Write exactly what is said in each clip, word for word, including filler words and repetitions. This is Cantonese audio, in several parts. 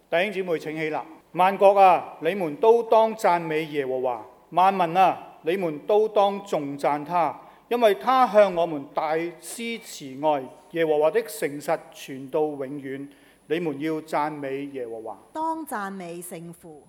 弟兄姊妹請起立。萬國啊，你們都當讚美耶和華；萬民啊，你們都當頌讚他，因為他向我們大施慈愛，耶和華的誠實傳到永遠。你們要讚美耶和華。 當讚美聖父。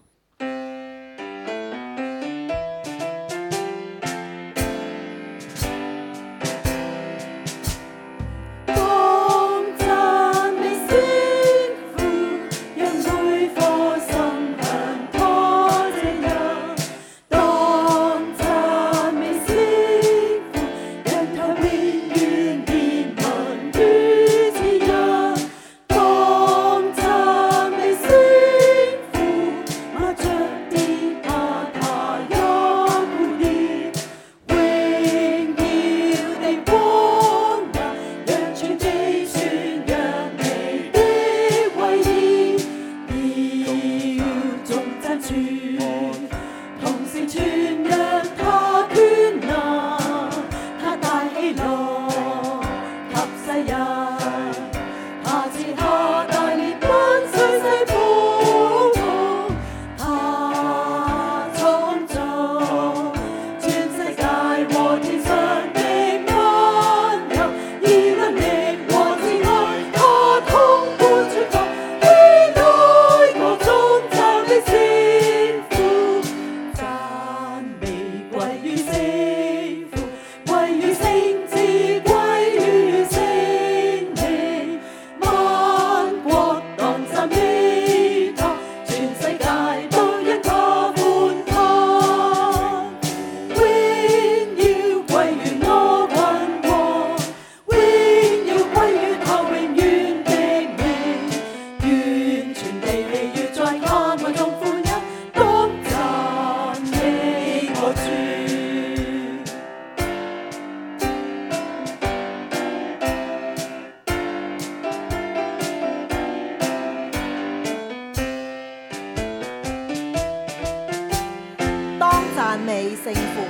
讚美聖父。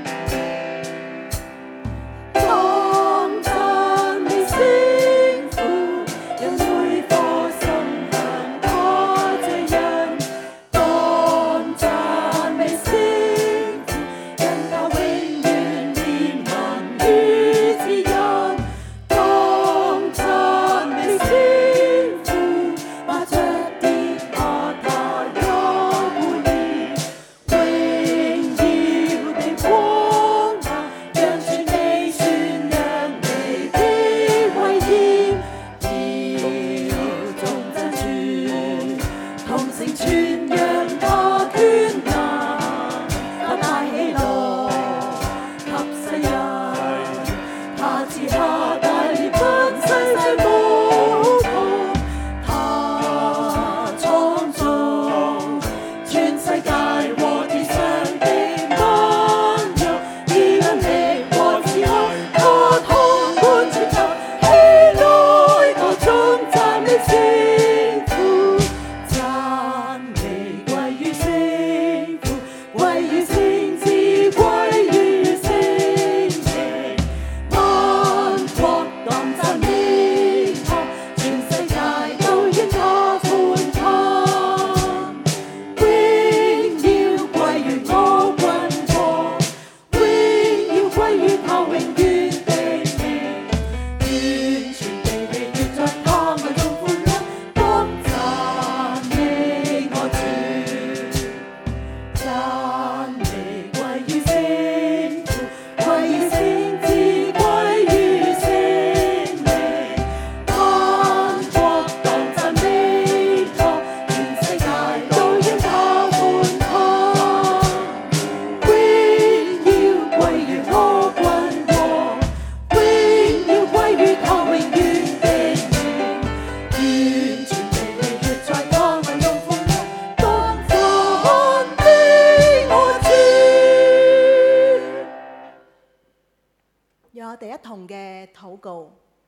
我哋一同嘅禱告。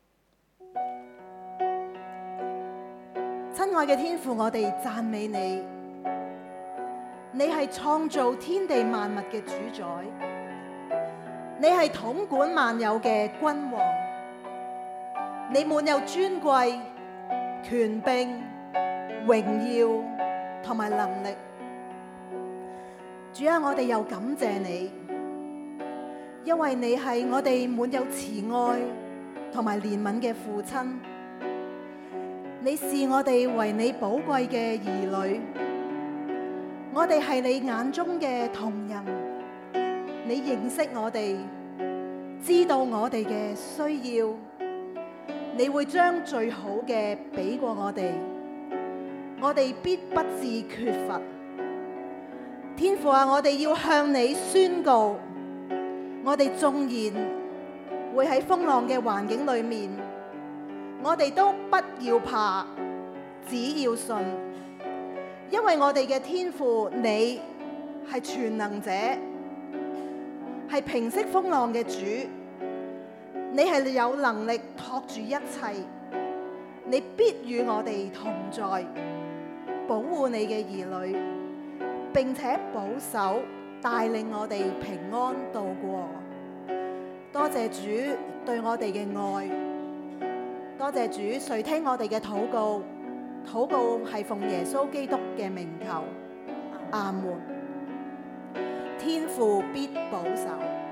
親愛嘅天父，我哋讚美你，你係創造天地萬物嘅主宰，你係統管萬有嘅君王，你滿有尊貴、權柄、 榮耀同埋能力。主啊，我哋又感謝你，因為你係我哋滿有慈愛同埋憐憫嘅父親。你視我哋為你寶貴嘅兒女，我哋係你眼中嘅瞳人。你認識我哋，知道我哋嘅需要，你會將最好嘅俾過我哋，我哋必不致缺乏。天父啊，我哋要向你宣告，我哋縱然會喺風浪嘅環境裏面，我哋都不要怕，只要信，因為我哋嘅天父你係全能者，係平息風浪嘅主，你係有能力托住一切，你必與我哋同在，保護你嘅兒女，並且保守帶領我哋平安度過。多謝主對我哋嘅愛，多謝主垂聽我哋嘅禱告，禱告係奉耶穌基督嘅名求，阿門。天父必保守。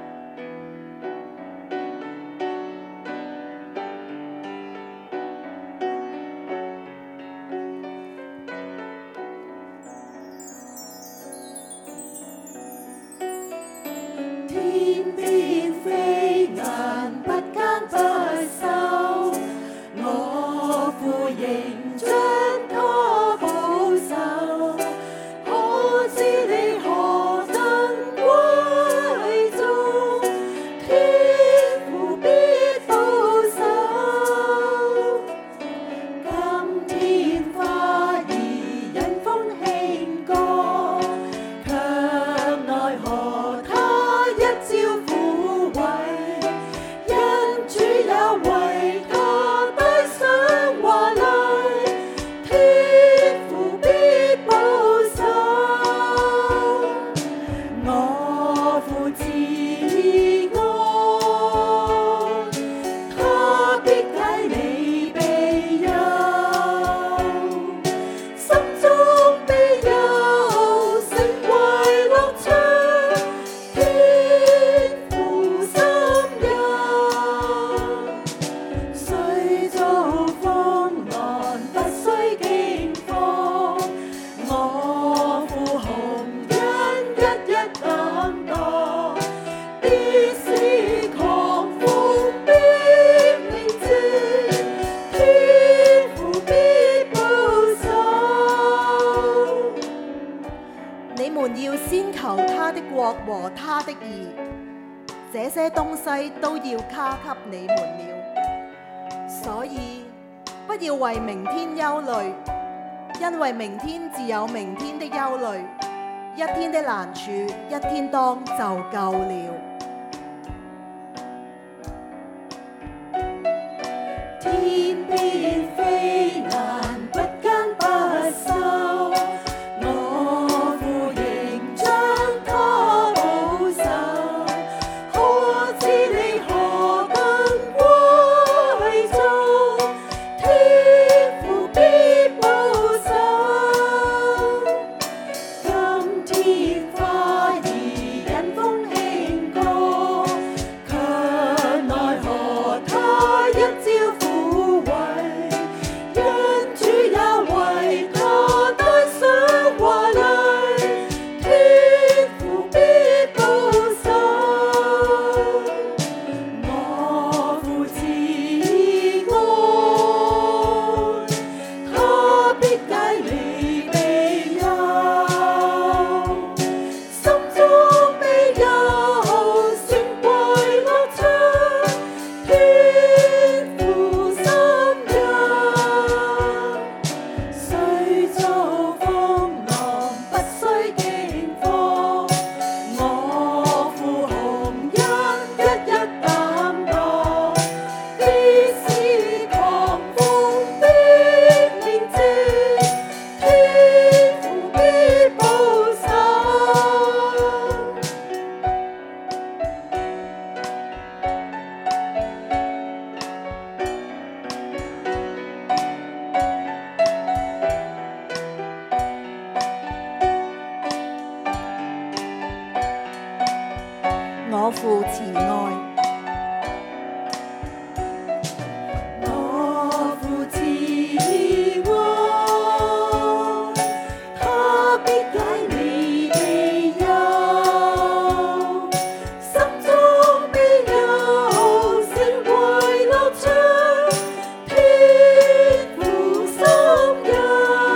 和他的義，這些東西都要加給你們了。所以不要為明天憂慮，因為明天自有明天的憂慮，一天的難處一天當就夠了。 天邊飛雁不耕不收，我父仍將它保守。可知你何等貴重，天父必保守。今天花兒因風輕歌，卻奈何它一朝枯萎。 父慈愛。 我父慈愛，他必解你的憂，心中必有成為樂章，天父心印。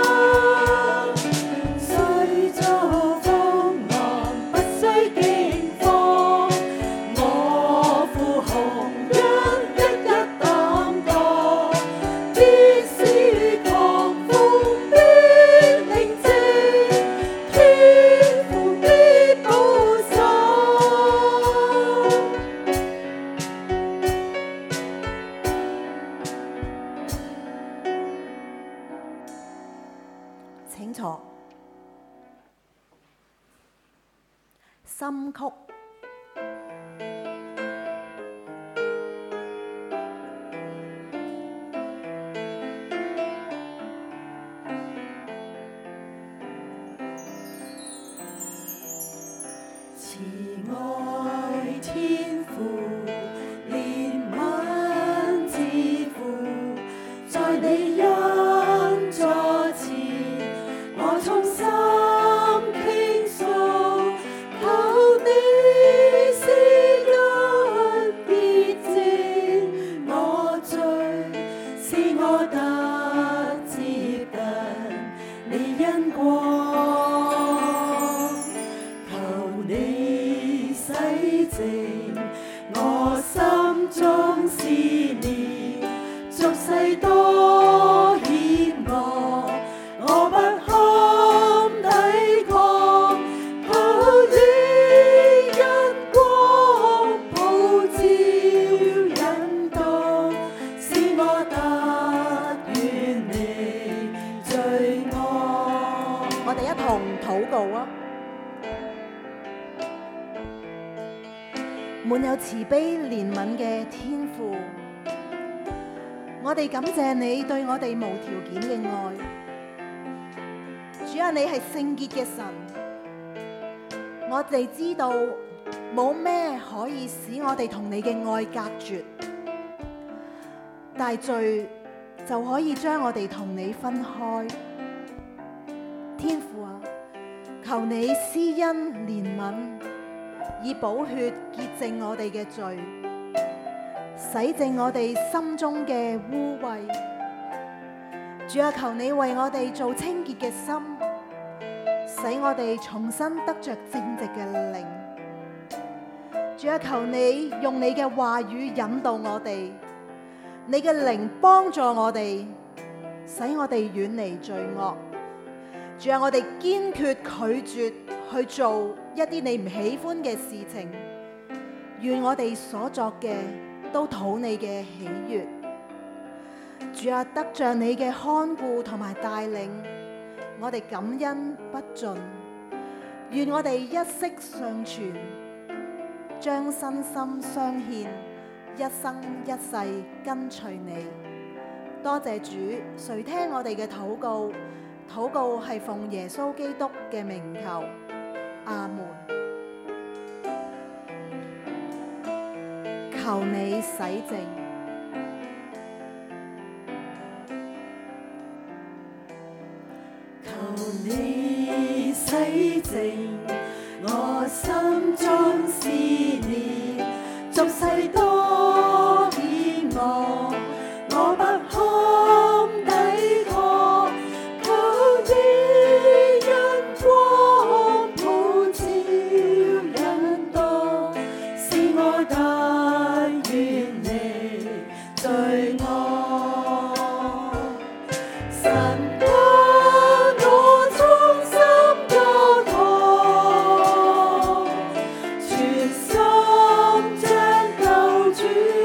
雖遭風浪，不需驚慌，我父紅恩一一擋過，必使狂風必寧靜，天父必保守。 請坐。心曲。 慈愛天父，憐憫自負，在你恩座前，我衷心傾訴，求你施恩潔淨我罪，使我得接近你恩光。求你洗淨我心中思念，俗世多險惡，我不堪抵抗。求你恩光普照引導，使我得遠離罪惡。 我哋一同禱告啊！滿有慈悲憐憫嘅天父，我哋感謝你對我哋無條件嘅愛。主啊，你係聖潔嘅神，我哋知道冇咩可以使我哋同你嘅愛隔絕，但係罪就可以將我哋同你分開。天父啊，求你施恩憐憫，以寶血潔淨我哋嘅罪，洗淨我哋心中嘅污穢。主啊，求你為我哋做清潔嘅心，使我哋重新得着正直嘅靈。主啊，求你用你嘅話語引導我哋，你嘅靈幫助我哋，使我哋遠離罪惡。主啊，我哋堅決拒絕去做一啲你唔喜歡嘅事情，願我哋所作嘅都討你嘅喜悅。主啊，得着你嘅看顧同埋帶領，我哋感恩不盡。願我哋一息尚存，將身心相獻，一生一世跟隨你。多謝主，垂聽我哋嘅禱告。禱告係奉耶穌基督嘅名求，阿門。求你洗淨， 求你洗淨我心中思念，俗世多險惡，我不堪抵抗。求你恩光普照引導，使我得遠離罪惡。神啊，我衷心交託，全心將救主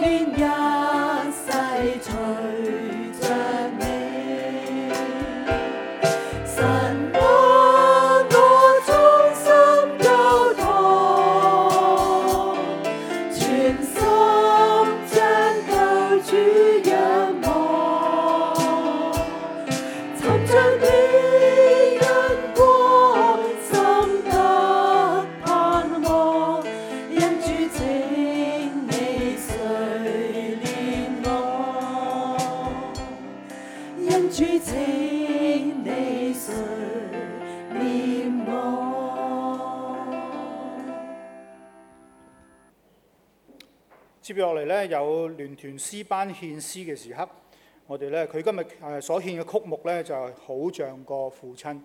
連一世隨着你。神啊，我衷心交託，全心將救主仰望，尋着你恩光，心得盼望。因主請你垂憐我，因主請你垂憐我。 接落嚟咧，有聯團詩班獻詩嘅時刻，我哋咧佢今日誒所獻嘅曲目咧就係好像個父親。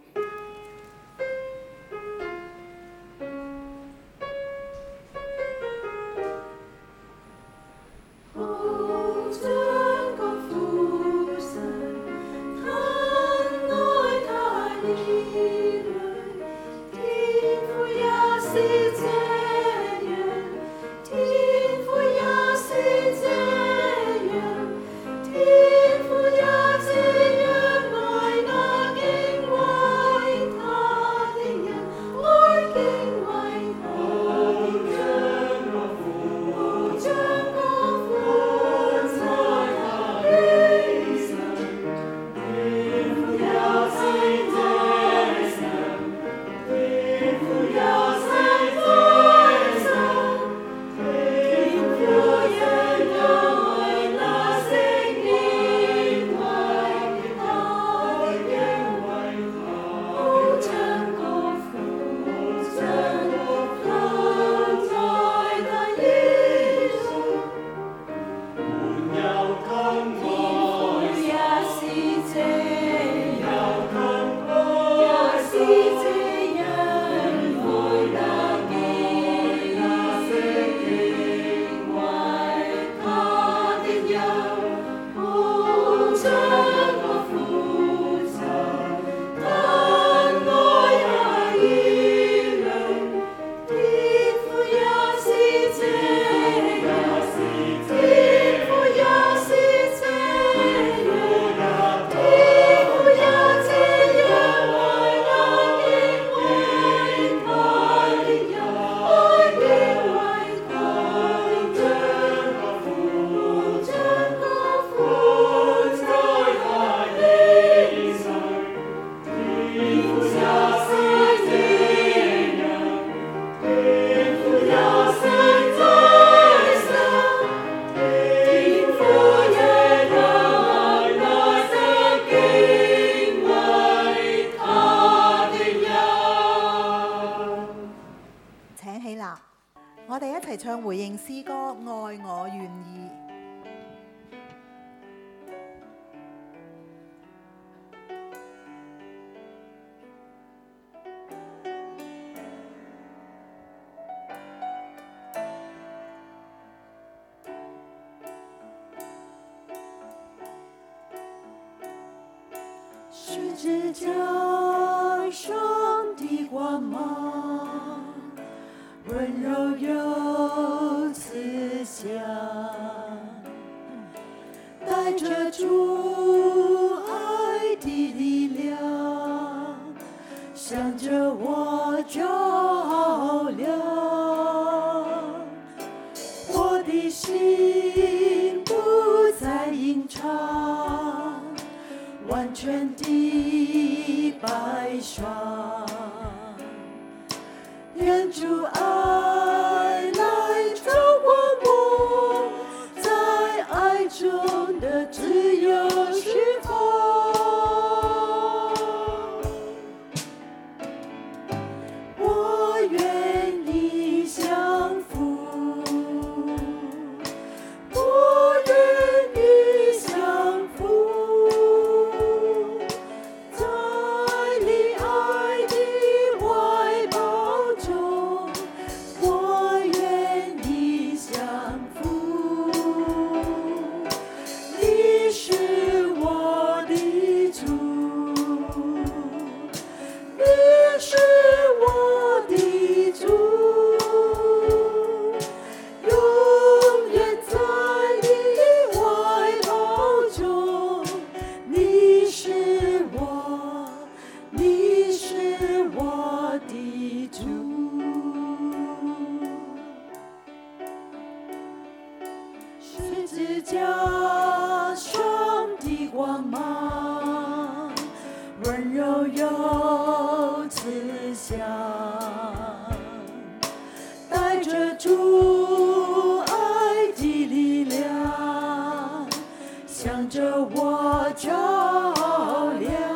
好像個父神，疼愛他兒女，天父也是這樣，天父也是這樣，天父也這樣愛那敬畏他的人，愛敬畏他的人。好像個父在他的神，天父也是這樣，天父也是這樣，天父也愛那聖潔為他的人，好像個父親留在他兒中。沒有更愛也是這樣，也是這樣愛那敬畏他的人，好像個父親疼愛他兒女，天父也是這樣，天父也是這樣，天父也這樣愛那敬畏他的人，愛敬畏他的人，好像個父在他兒上，天父也是這樣，天父也是在神，天父也愛那些敬畏他的人。 請起立，我哋一齊唱回應詩歌《愛我願意》。 十字架上的光芒，温柔又慈祥，带着主爱的力量，向着我照亮。我的心不再隐藏，完全的白霜，愿主爱来照光我，在爱中的自由释放。我愿意降服，我愿意降服。在你爱的怀抱中， 字架上的光芒，温柔又慈祥，带着主爱的力量，向着我照亮。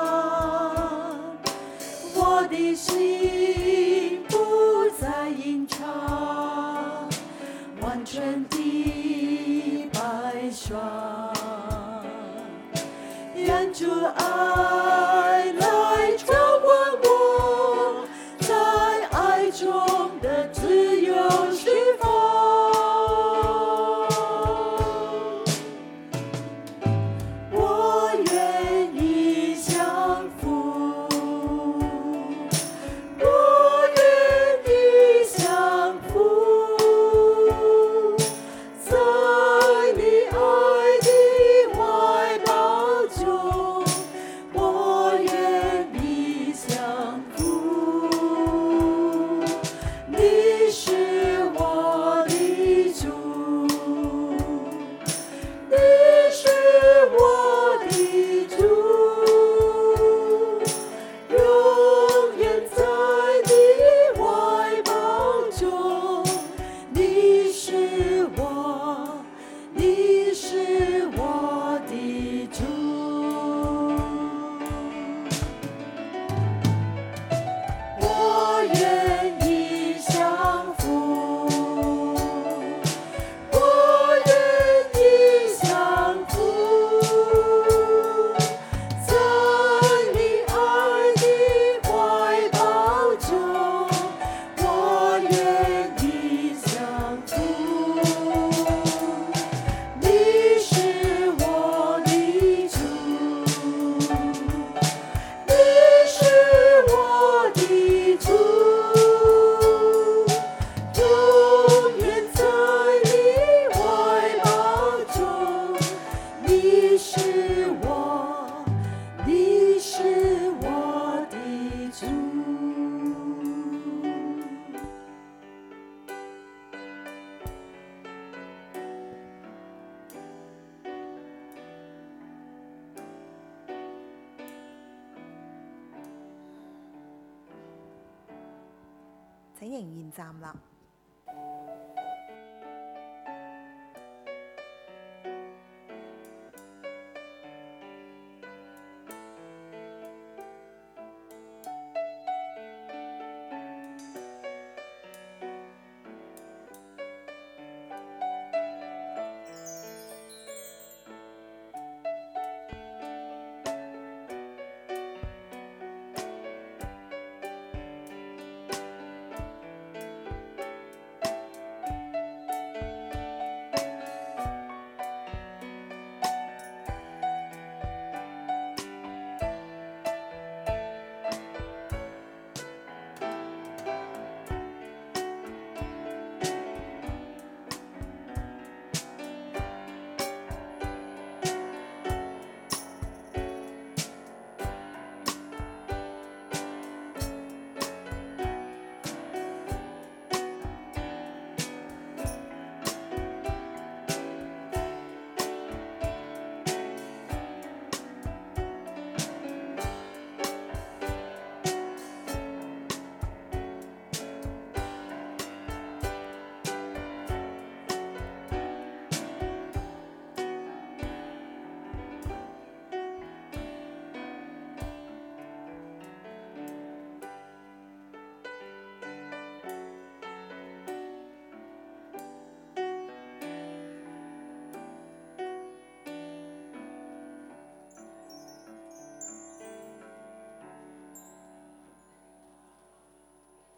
我的心不再隐藏，完全的白霜，愿主爱来浇灌我，在爱中的自由释放。我愿意降服，我愿意降服，在你爱的怀抱中，我愿意降服。你是我的主，你是我的主，永远在你怀抱中。你是我，你是我的主。我愿意降服，我愿意降服，在你爱的怀抱中，我愿意降服。你是我的主，你是我的主，永远在你怀抱中。你是我，你是我的主。 請仍然站立。